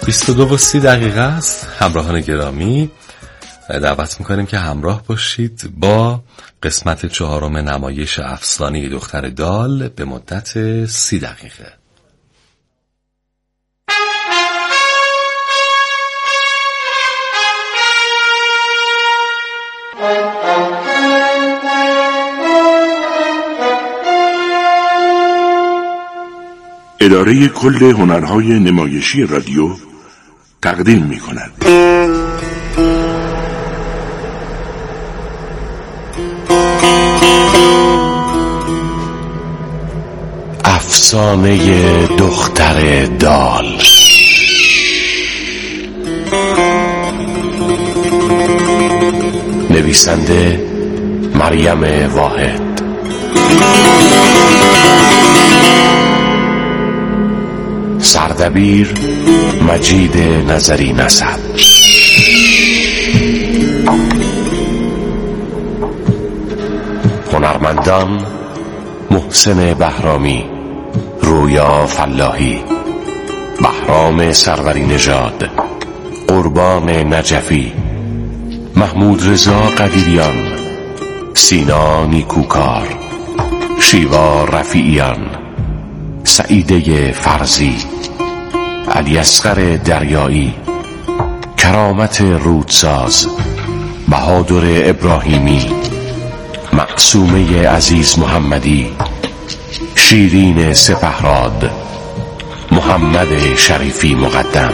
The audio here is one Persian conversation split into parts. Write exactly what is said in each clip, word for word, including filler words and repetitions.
بیست و دو و سی دقیقه است. همراهان گرامی، دعوت میکنیم که همراه باشید با قسمت چهارم نمایش افسانه دختر دال به مدت سی دقیقه. اداره کل هنرهای نمایشی رادیو تقدیم می کند. افسانه دختر دال. نویسنده مریم واحد. سردبیر مجید نظری نسب. هنرمندان محسن بهرامی، رویا فلاحی، بهرام سروری نژاد، قربان نجفی، محمود رضا قدیریان، سینا نیکوکار، شیوا رفیعیان، سعیده فرزی، علی اصغر دریایی، کرامت رودساز، بهادر ابراهیمی، معصومه عزیز محمدی، شیرین سپهراد، محمد شریفی مقدم.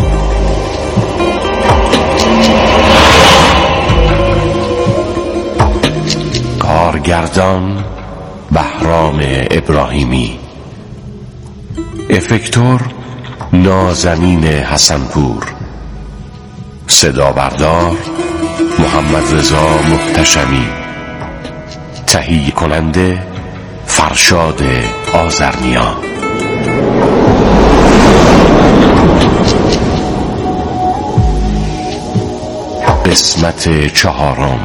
کارگردان بهرام ابراهیمی، افکتور نازنین حسنپور، صدا بردار محمد رضا محتشمی، تهیه کننده فرشاد آذرنیا. قسمت چهارم.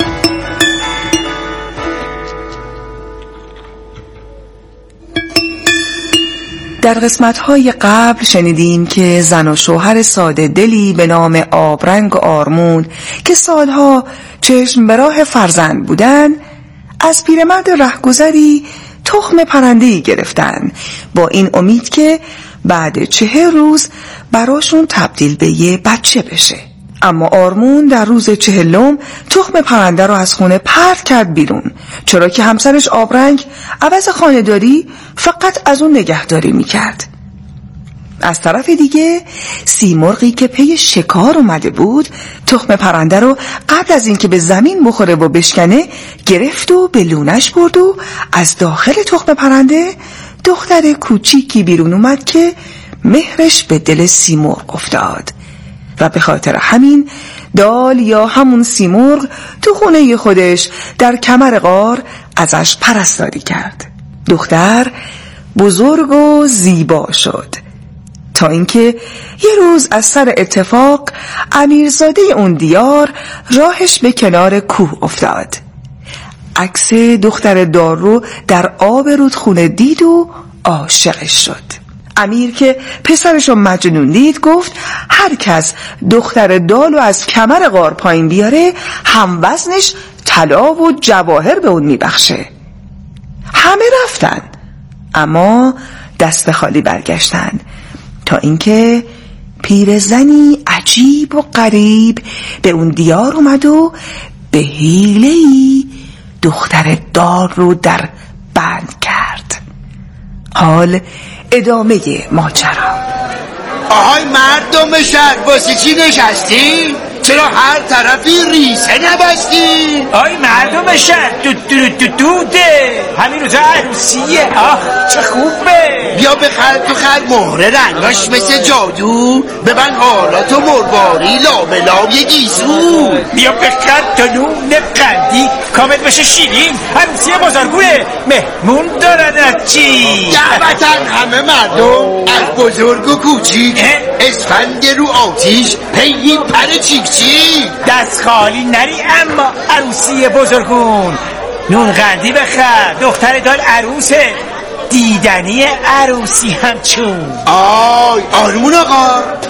در قسمت‌های قبل شنیدیم که زن و شوهر ساده دلی به نام آبرنگ و آرمون که سالها چشم به راه فرزند بودن، از پیرمرد رهگذری تخم پرنده‌ای گرفتن با این امید که بعد چهل روز براشون تبدیل به یه بچه بشه. اما آرمون در روز چهلم تخم پرنده رو از خونه پرت کرد بیرون، چرا که همسرش آبرنگ عوض خانه‌داری فقط از اون نگهداری میکرد. از طرف دیگه سیمرغی که پی شکار اومده بود تخم پرنده رو قبل از اینکه به زمین بخوره و بشکنه گرفت و به لونش برد و از داخل تخم پرنده دختر کوچیکی بیرون اومد که مهرش به دل سیمرغ افتاد و به خاطر همین دال یا همون سیمرغ تو خونه خودش در کمر غار ازش پرستاری کرد. دختر بزرگ و زیبا شد تا اینکه یه روز از سر اتفاق امیرزاده اون دیار راهش به کنار کوه افتاد. عکس دختر دار رو در آب رودخونه دید و عاشقش شد. امیر که پسرشو مجنون دید گفت هر کس دختر دالو از کمر غار پایین بیاره هم وزنش طلا و جواهر به اون میبخشه. همه رفتن اما دست خالی برگشتن تا اینکه پیرزنی عجیب و غریب به اون دیار اومد و به حیله‌ای دختر دار رو در بند کرد. حال ادامه ماجرا. آهای مردم شهر واسه چی نشستی؟ چرا هر طرفی ریسه نبستی؟ آی مردم شهر دود دود دود دوده همین روزا عروسیه. آه چه خوبه. بیا بخر تو خر مهره رنگاش مثل جادو ببن حالات و مرواری لابلاب یه گیسو. بیا بخر تا نون قندی کامل بشه شیرین. عروسی بزرگوه مهمون دارن از چی؟ دعوتن همه مردم از بزرگ و کوچیک اسفند رو آتیش پیگی پر چیک چیک. دست خالی نری اما عروسی بزرگون. نون قندی بخر دختر دال عروسه دیدنی عروسی همچون. آی آرمون آقا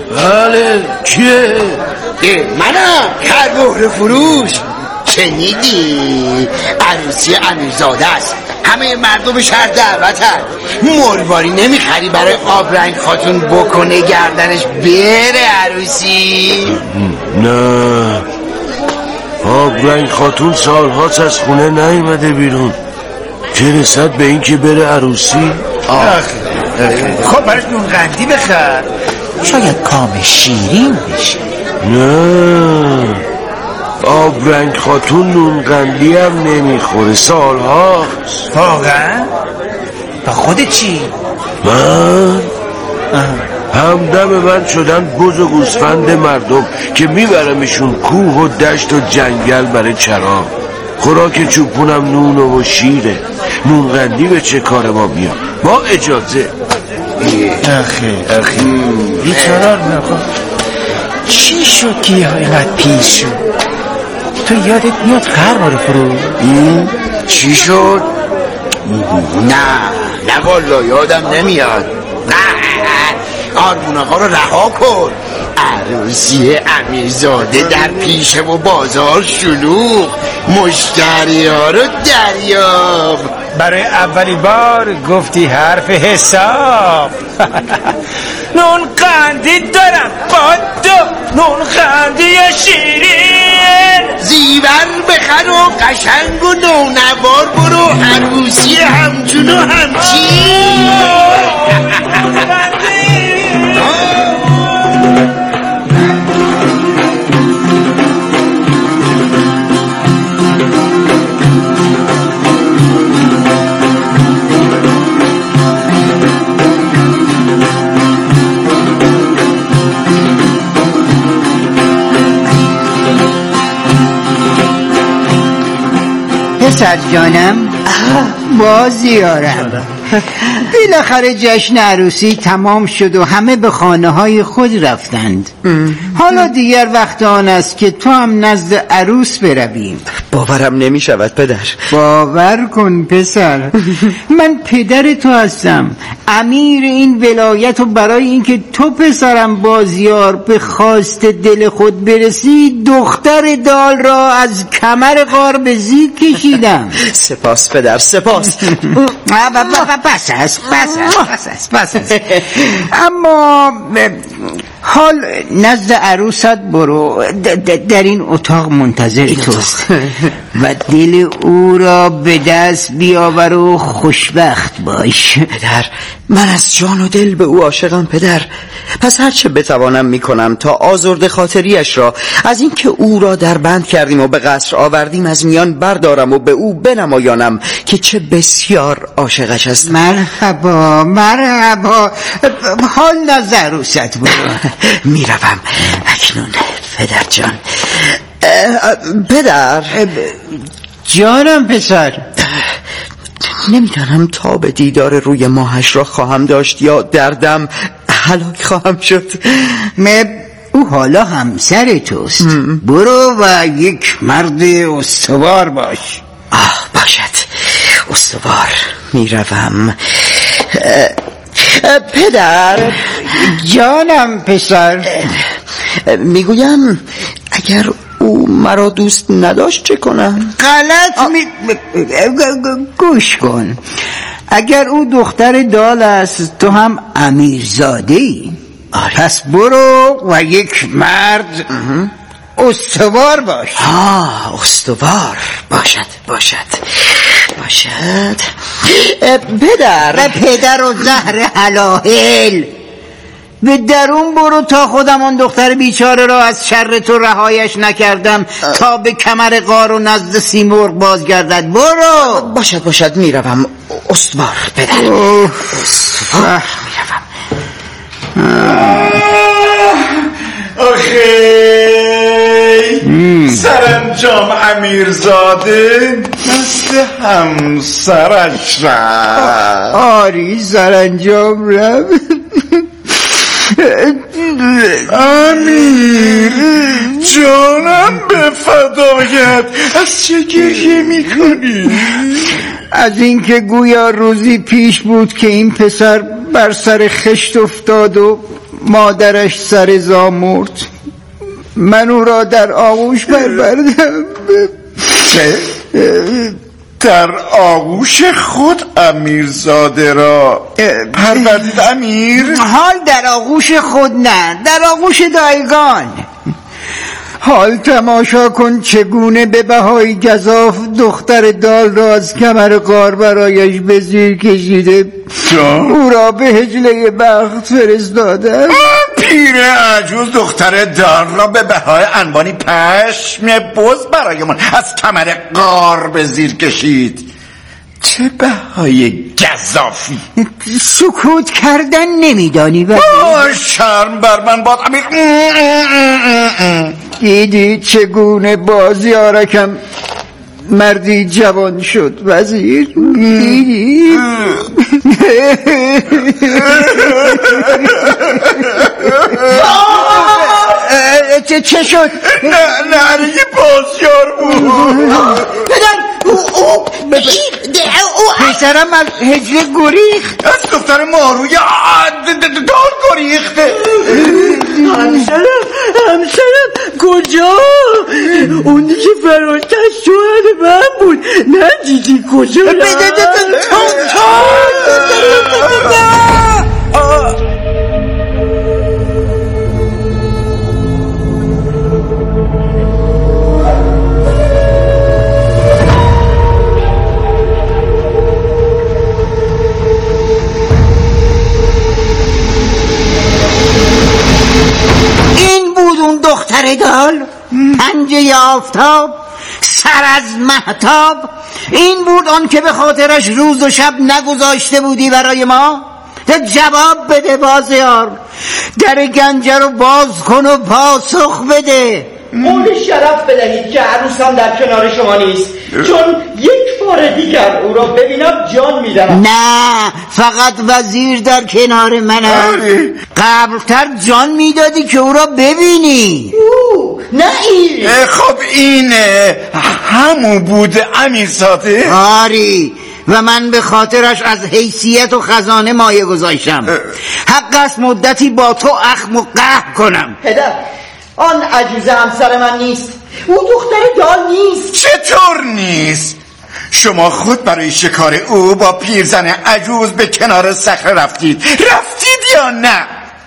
بله کیه؟ منم خربهره فروش. شنیدی؟ عروسی امیرزاده است، همه مردم شهر دعوتن. مرواری نمیخری برای آبرنگ خاتون بکنه گردنش بره عروسی؟ نه، آبرنگ خاتون سالهاست از خونه نیومده بیرون، که رسد به این که بره عروسی. خب براش نون قندی بخر، شاید کام شیرین بشه. نه، آبرنگ خاتون نون قندی هم نمیخوره، سالهاست. واقعا؟ با خودت چی؟ من؟ همدم من شدن بز و گوسفند مردم که میبرمشون کوه و دشت و جنگل برای چرا. خوراک چوپونم نون و شیره. نون قندی به چه کار ما بیام؟ با اجازه. آخه آخه بیچارار نکن. چی شد که یا اینقدر پیش شد؟ تو یادت میاد خربهره فروش؟ چی شد؟ نه نه والا یادم نمیاد. آرمون آقا رو رها کن. عروسی امیرزاده در پیشه و بازار شلوغ، مشتری ها رو دریاب. برای اولی بار گفتی حرف حساب. نون قندی دارم با دو، نون قندی شیرین. زیور بخر و قشنگ و نونوار برو، عروسی همچون و همچین. پسر جانم بازیارم. بالاخره جشن عروسی تمام شد و همه به خانه های خود رفتند. حالا دیگر وقت آن است که تو هم نزد عروس برویم. باورم نمی شود پدر. باور کن پسر، من پدر تو هستم، امیر این ولایت، و برای اینکه تو پسرم بازیار به خواست دل خود برسی، دختر دال را از کمر غار به زیر کشیدم. سپاس پدر، سپاس. بس است بس است بس است بس است. اما حال نزد عروست برو، در این اتاق منتظر توست و دل او را به دست بیاور و خوشبخت باش. پدر، من از جان و دل به او عاشقم پدر. پس هرچه بتوانم میکنم تا آزرده خاطریش را از اینکه او را در بند کردیم و به قصر آوردیم از میان بردارم و به او بنمایانم که چه بسیار عاشقش است. مرحبا مرحبا. حال نزد عروست برو. میروم اکنون پدر جان. پدر جانم پسر، نمیدانم تا به دیدار روی ماهش را خواهم داشت یا دردم هلاک خواهم شد. او حالا همسر توست. برو و یک مرد استوار باش. آه باشد، استوار. میروم. پدر جانم پسر، میگویم اگر او مرا دوست نداشت چه کنم؟ غلط می... گوش کن، اگر او دختر دال است تو هم امیرزاده ای. پس برو و یک مرد استوار باش. آه استوار باشد باشد باشد. پدر و پدر و زهر حلاهل، به درون برو تا خودم آن دختر بیچاره را از شر تو رهایش نکردم تا به کمر غار و نزد سیمرغ بازگردد. برو. باشد باشد میروم استوار پدر. استوار میروم. آخی سرانجام امیرزاده مثل همسرش رفت. آری سرانجام رفت. امیر جانم به فدایت. از چه گریه میکنی؟ از اینکه گویا روزی پیش بود که این پسر بر سر خشت افتاد و مادرش سر زا مرد، من او را در آغوش پروردم. چه؟ در آغوش خود امیرزاده را پروردید امیر؟ حال در آغوش خود نه، در آغوش دایگان. حال تماشا کن چگونه به بهای گزاف دختر دال را از کمر غار برایش به زیر کشیده او را به حجله بخت فرستاده. پیر عجوز دختر دال را به بهای انبانی پشم بز برای من از کمر غار به زیر کشید. چه بهای گزافی! سکوت کردن نمیدانی ولی شرم بر من باد امیر. دیدی چگونه بازیارکم مردی جوان شد وزیر؟ دیدی؟ چه شد؟ نه نه یه بازیار بود. پسرم از هجله گریخت، از دختر ماروی دال گریخته. همسرم همسرم کجا؟ اونی که فراشتش شوهر من بود، ندیدی کجا؟ بده ده دختر دال، پنجه آفتاب، سر از مهتاب. این بود آن که به خاطرش روز و شب نگذاشته بودی برای ما. جواب بده بازیار، در گنجه رو باز کن و پاسخ بده. قول شرف بدهید که عروسم در کنار شما نیست، چون یک بار دیگر او را ببینم جان میدم. نه، فقط وزیر در کنار منه. قبلتر جان میدادی که او را ببینی. او نه این. خب این همون بود امیرزاده؟ آری، و من به خاطرش از حیثیت و خزانه مایه گذاشتم. حق است مدتی با تو اخم و قهر کنم. پدر، آن عجوزه همسر من نیست، او دختر دال نیست. چطور نیست؟ شما خود برای شکار او با پیرزن عجوز به کنار صخره رفتید. رفتید یا نه؟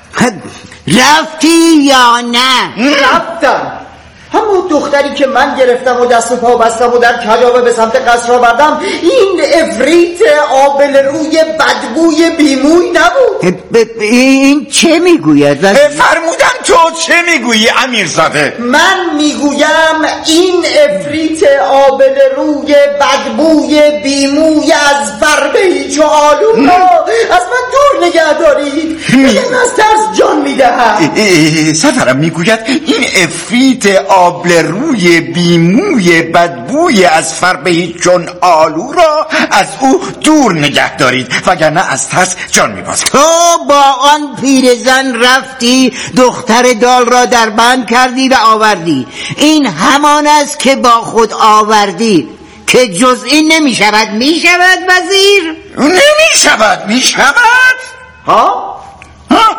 رفتی یا نه؟ رفتم. همون دختری که من گرفتم و دست و پا بستم و در کجاوه به سمت قصر آوردم، این افریت آبل روی بدبوی بیموی نبود. این چه میگوید؟ فرمودن تو چه میگویی امیرزاده؟ من میگویم این افریت آبل روی بدبوی بیموی از فربه هیچ و آلو از من دور نگه دارید. من از ترس جان میدهم. سفرم میگوید این افریت آبل روی بیموی بدبوی از فربه چون آلو را از او دور نگه دارید، وگرنه از ترس جان میبازید. تو با آن پیرزن رفتی دختر دال را در بند کردی و آوردی. این همان است که با خود آوردی، که جز این نمی شود. می شود وزیر؟ نمی شود. می شود؟ ها؟ ها؟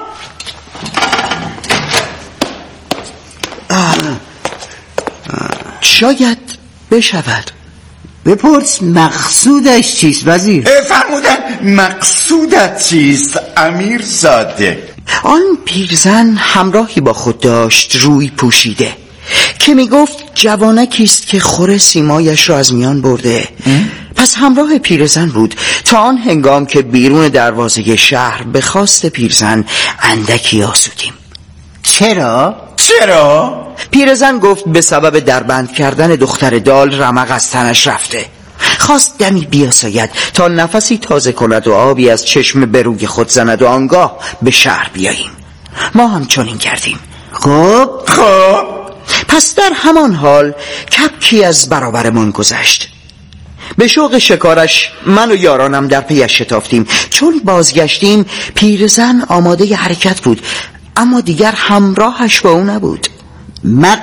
شاید بشود. بپرس مقصودش چیست وزیر؟ فرمودن مقصودت چیست امیرزاده؟ آن پیرزن همراهی با خود داشت روی پوشیده که می گفت جوانکیست که خور سیمایش را از میان برده. پس همراه پیرزن بود تا آن هنگام که بیرون دروازه شهر به خواست پیرزن اندکی آسودیم. چرا؟ چرا؟ پیرزن گفت به سبب دربند کردن دختر دال رمق از تنش رفته. خواست دمی بیاساید تا نفسی تازه کند و آبی از چشم به روی خود زند و آنگاه به شهر بیاییم. ما هم چنین کردیم. خب خب پس در همان حال کپکی از برابرمان گذشت. به شوق شکارش من و یارانم در پیش شتافتیم. چون بازگشتیم پیرزن آماده حرکت بود، اما دیگر همراهش با او نبود.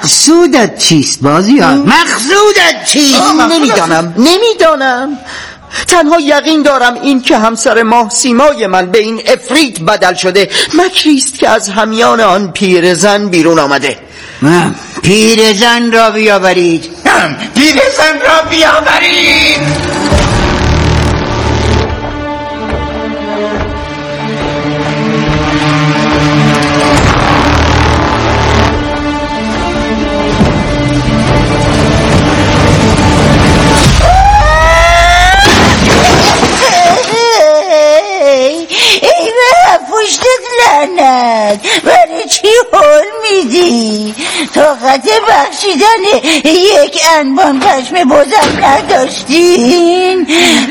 مقصودت چیست بازیار؟ مقصودت چیست؟ نمیدانم نمیدانم تنها یقین دارم این که همسر ماه سیمای من به این افریت بدل شده مکریست که از همیان آن پیرزن بیرون آمده. پیرزن را بیاورید، پیرزن را بیاورید. برای چی حول میدی؟ طاقت بخشیدن یک انبان پشم بزم نداشتین؟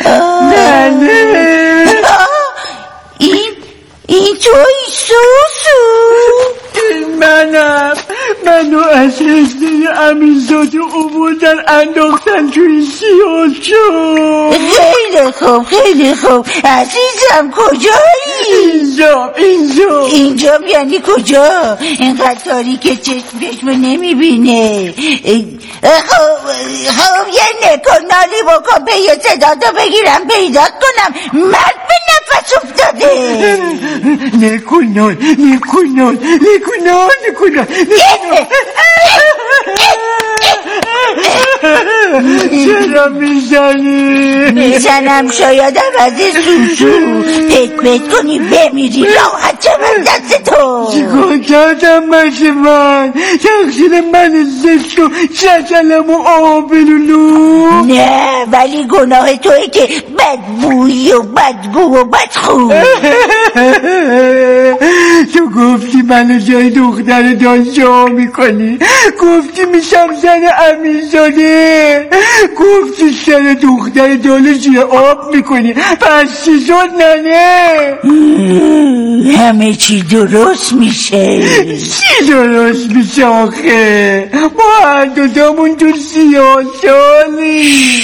بله. این این توی سوسو؟ منم منو از هزده امیرزاده عبودن انداختن توی سیاه‌چاه. خیلی خوب خیلی خوب. عزیزم کجایی؟ اینجا اینجا اینجا یعنی کجا؟ اینقدر تاریکه چشم نمیبینه. خب خب یه نکن نالی بکن به یه صداتو بگیرم پیدا کنم. مرد به نفس افتاده. نکنال نکنال نکنال نکنال چرا میزنی؟ میزنم شاید عوض سوسو پت پت کنی بمیری راحت من دست تو. چیکار کردم مشه من؟ تقصیر من زشت و شجلم و آبلولو؟ نه ولی گناه توی که بدبویی و بدگو و بدخو. تو گفتی منو جای دختر دال جا میکنی، گفتی میشم زن امیرزاده، گفتی سر دختر دال جای آب میکنی، پس چی شد ننه؟ همه چی درست میشه. چی درست میشه آخه؟ ما هر دوتامون تو سیاه سالی.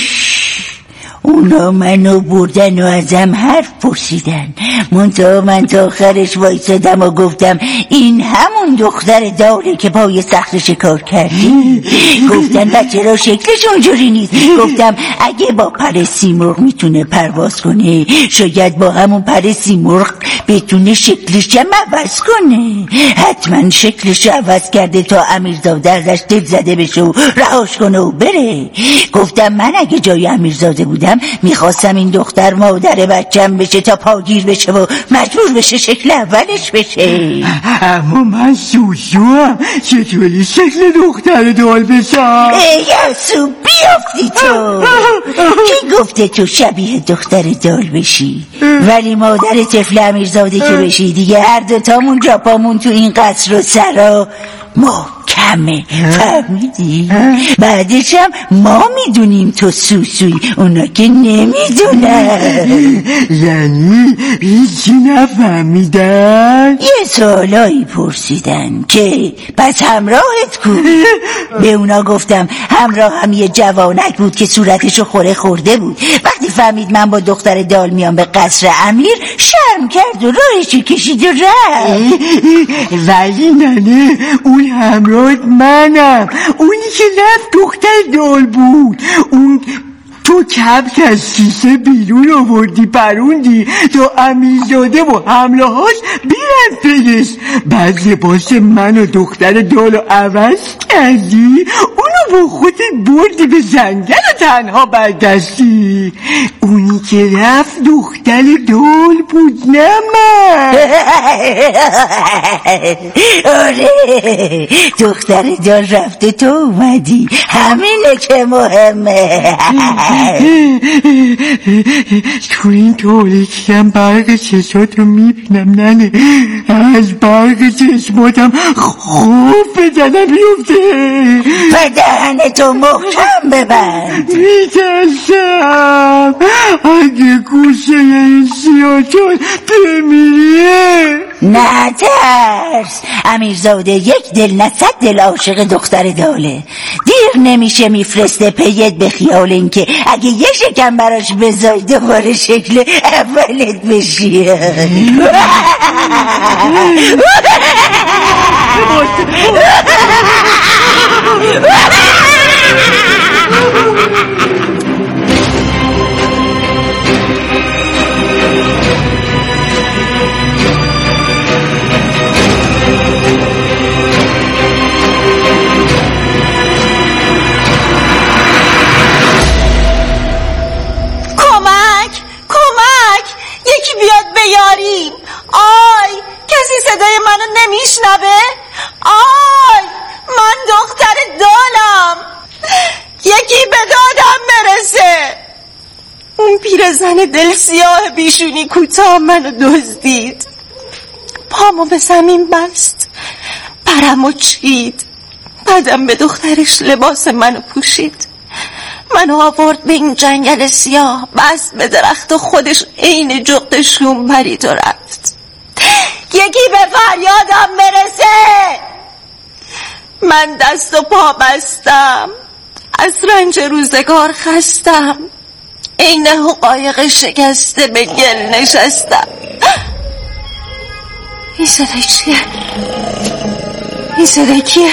اونا منو بردن و ازم حرف پرسیدن، منتها من تا آخرش وایسادم و گفتم این همون دختر داله که پای صخره شکار کردی. گفتن بچه را شکلش اونجوری نیست. گفتم اگه با پر سیمرغ میتونه پرواز کنه شاید با همون پر سیمرغ بتونه شکلش هم عوض کنه. حتما شکلش عوض کرده تا امیرزاده ازش دل زده بشه و رهاش کنه و بره. گفتم من اگه جای امیرزاده بودم میخواستم این دختر مادر بچم بشه تا پاگیر بشه و مجبور بشه شکل اولش بشه. اما من سوسوام، چطوری شکل دختر دال بشم؟ ای یاسو بیافتی تو. کی گفته تو شبیه دختر دال بشی؟ ولی مادر طفل امیرزاده که بشی دیگه هر دوتامون جاپامون تو این قصر و سرا ما کمه. فهمیدی؟ بعدش هم ما میدونیم تو سوسوی، اونا که نمیدونن. یعنی هیچی نفهمیدن؟ یه سوالایی پرسیدن که پس همراهت کو؟ به اونا گفتم همراه هم یه جوانک بود که صورتشو خوره خورده بود. وقتی فهمید من با دختر دال میام به قصر امیر شرم کرد و راهشو کشید و رفت. ولی ننه اون همراه منم، اونی که رفت دختر دال بود. اون تو کبک از شیشه بیرون آوردی پروندی تا امیرزاده و حمله هاش بیرن پیش. بعد لباس من و دختر دالو عوض کردی، اونو با خودت بردی به جنگل و تنها برگشتی. اونی که رفت دختر دال بود نه من. آره دختر دال رفته تو اومدی، همینه که مهمه. تو این تاریکیم برق چشماتو میبینم ننه، از برق چشماتم خوب به جنم بیفته. بدهنتو محکم ببند. میترسم اگه گوشه این سیاه‌چال بمیره. نه ترس، امیرزاده یک دل نه صد دل عاشق دختر داله. دیر نمیشه میفرسته پیت به خیال اینکه اگه یه شکم براش بذاری دوباره شکل اولت بشی. نمیشنوه؟ آی من دختر دالم، یکی به دادم برسه. اون پیرزن دل سیاه بیشونی کوتاه منو دزدید، پامو به زمین بست، پرمو چید، بعدم به دخترش لباس منو پوشید، منو آورد به این جنگل سیاه، بست به درخت و خودش عین جغد شوم پرید و رفت. یکی به فریادم برسه. من دست و پا بستم، از رنج روزگار خستم، عین حقایق شکسته به گل نشستم. این صدای چیه؟ این صدای کیه؟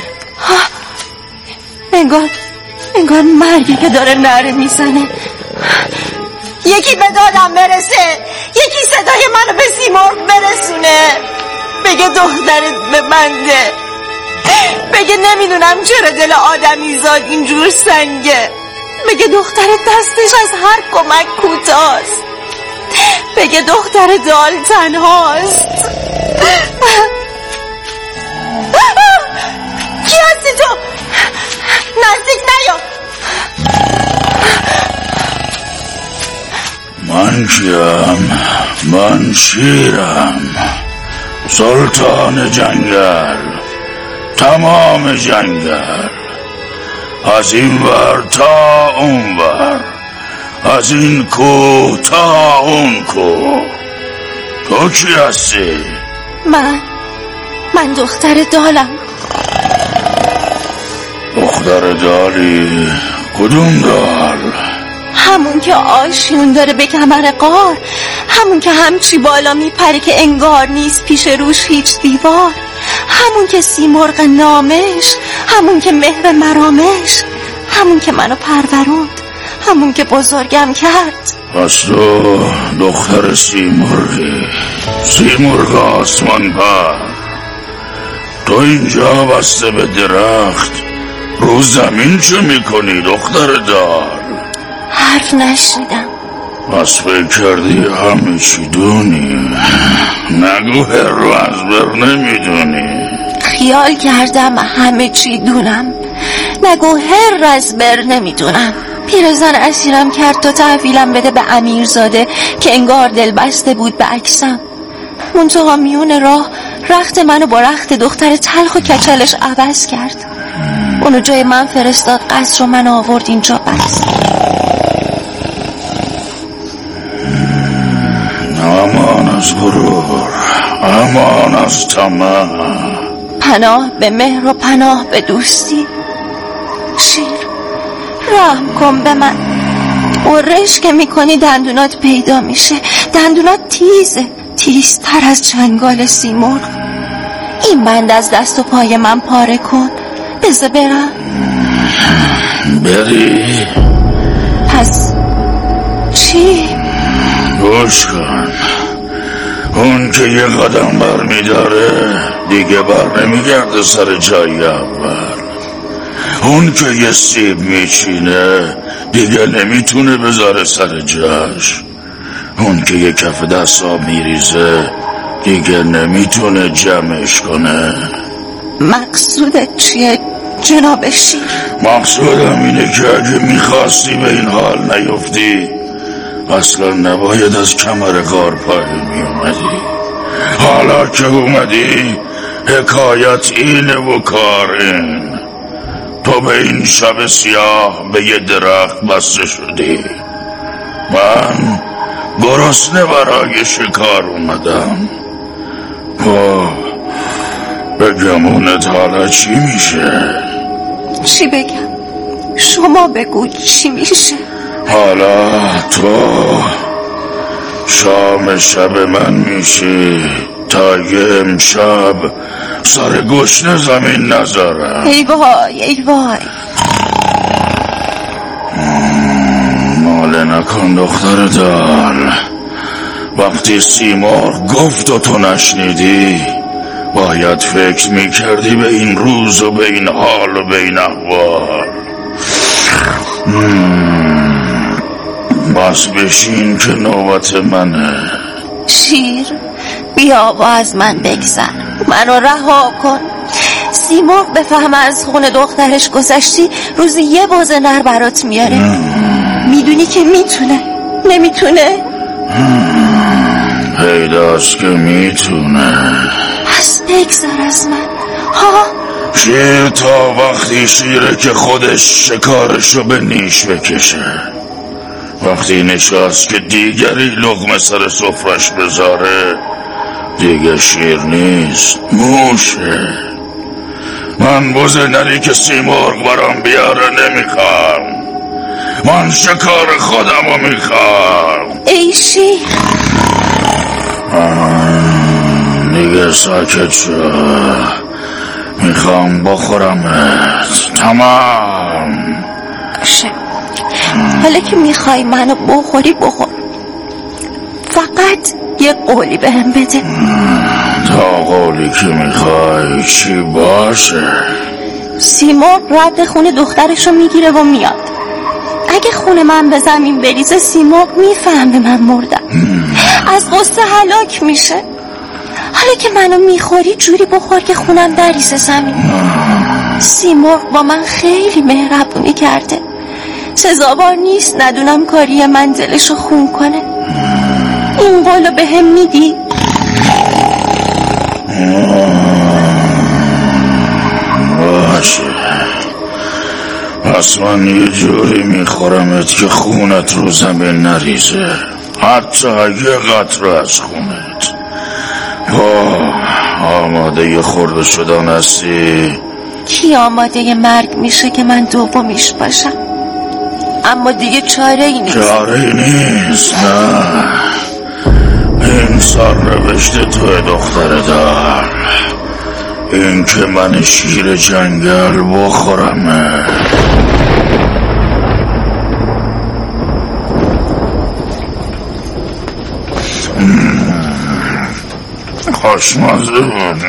انگار انگار مرگی که داره نره میزنه. یکی به دادم برسه، یکی صدای منو به سیمرغ برسونه، بگه دخترت به بنده، بگه نمیدونم چرا دل آدمی زاد اینجور سنگه، بگه دخترت دستش از هر کمک کوتاست، بگه دختر دال تنهاست. کی هستی تو؟ نزدیک نیا. من کیم؟ من شیرم، سلطان جنگل، تمام جنگل، از این ور تا اون ور، از این کو تا اون کو. تو کی هستی؟ من من دختر دالم. دختر دالی؟ کدوم دال؟ همون که آشیون داره به کمر غار، همون که همچی بالا میپره که انگار نیست پیش روش هیچ دیوار، همون که سیمرغ نامش، همون که مهر مرامش، همون که منو پروروند، همون که بزرگم کرد. پس تو دختر سیمرغی، سیمرغ آسمان پر، تو اینجا بسته به درخت، رو زمین چه میکنی دختر دار؟ حرف نشنیدم. پس فکر کردی همه چی دونی؟ نگو هر رو از بر نمیدونی. خیال کردم همه چی دونم، نگو هر از بر نمیدونم. پیرزن اسیرم کرد تا تحویلم بده به امیرزاده که انگار دل بسته بود به عکسم. منتها میون راه رخت منو با رخت دختر تلخ و کچلش عوض کرد. اونو جای من فرستاد قصر و من آورد اینجا بست. امان از غرور، امان از طمع، پناه به مهر و پناه به دوستی. شیر رحم کن به من. قرش که میکنی دندونات پیدا میشه، دندونات تیزه، تیزتر از چنگال سیمرغ. این بند از دست و پای من پاره کن، بذار برم. بری؟ پس چی؟ گوش کن، اون که یه قدم بر میداره دیگه بر نمیگرده سر جای اول. اون که یه سیب میچینه دیگه نمیتونه بذاره سر جاش. اون که یه کف دستا میریزه دیگه نمیتونه جمعش کنه. مقصودت چیه جناب شیر؟ مقصودم اینه که اگه میخواستی به این حال نیفتی اصلا نباید از کمر غار پایین میومدی. حالا که اومدی حکایت اینه و کار این. تو به این شب سیاه به یه درخت بسته شدی، من گرسنه برای شکار اومدم. اوه، به گمونت حالا چی میشه؟ چی بگم؟ شما بگو چی میشه؟ حالا تو شام شب من میشی تا یه امشب سر گشنه زمین نذارم. ای وای ای وای. ناله نکن دختر دار. وقتی سیمرغ گفت و تو نشنیدی باید فکر میکردی به این روز و به این حال و به این احوال. بس بشین که نوبت منه. شیر بیا و از من بگذر. منو رها کن. سیمرغ بفهم از خون دخترش گذشتی روزی یه باز نر برات میاره. میدونی که میتونه. نمیتونه؟ پیداست که میتونه. پس بگذار از من. ها؟ شیر تا وقتی شیره که خودش شکارشو به نیش بکشه. وقتی نشست که دیگری لقمه سر سفرش بذاره دیگه شیر نیست، موشه. من بز نری که سیمرغ برام بیاره نمیخوام. من شکار خودمو میخوام. ای شیر دیگه ساکت شو. میخوام بخورمت. تمام. باشه، حالا که میخوای منو بخوری بخور. فقط یه قولی بهم بده. تا قولی که میخوای چی باشه؟ سیمرغ رد خون دخترشو میگیره و میاد. اگه خون من به زمین بریزه سیمرغ میفهمه من مردم. از غصه هلاک میشه. حالا که منو میخوری جوری بخور که خونم نریزه زمین. سیمرغ با من خیلی مهربونی کرده. سزاوار نیست ندونم کاری من دلشو خون کنه. این قولو به هم میدی؟ باشه، پس من یه جوری میخورمت که خونت رو زمین نریزه، حتی یه قطره از خونت. آماده یه خورده شدن هستی؟ کی آماده یه مرگ میشه که من دومیش باشم؟ اما دیگه چاره ای نیست. چاره ای نیست، نه. این سرنوشت توی دختر دار. این که من شیر جنگل بخورمه. خوشمزه بود،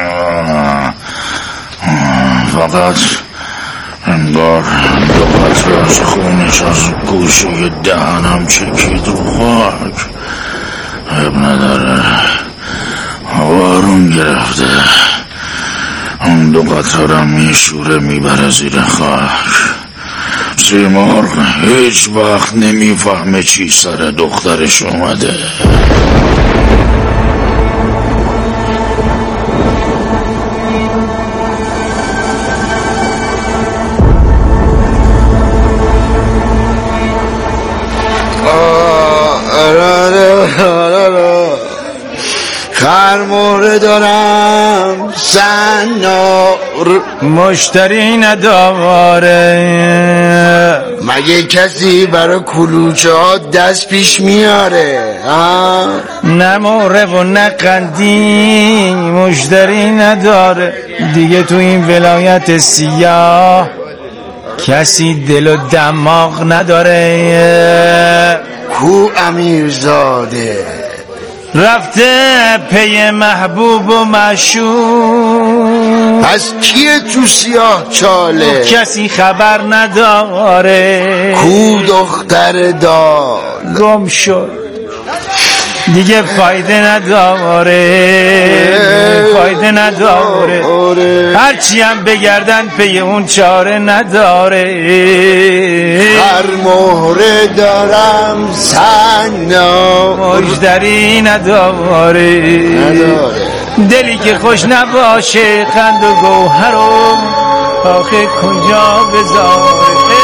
فقط انگار دو قطره از خونش از گوشه دهنم چکید رو خاک. عیب نداره، آروم گرفته. اون دو قطرم میشوره میبره زیر خاک. سیمرغ هیچ وقت نمیفهمه چی سر دخترش اومده. خرموره دارم سنار، مشتری نداره. مگه کسی برای کلوچه ها دست پیش میاره؟ نه موره و نه قندی مشتری نداره. دیگه تو این ولایت سیاه کسی دل و دماغ نداره. کو امیرزاده رفته پی محبوب و معشوق. از کیه تو سیاه چاله؟ کسی خبر نداره. کو دختر دار گم شد دیگه فایده نداره. فایده نداره. هرچی هم بگردن پی اون چاره نداره. هر مهره دارم سنا مجدری نداره. دلی که خوش نباشه قند و گوهر رو آخه کجا بذاره.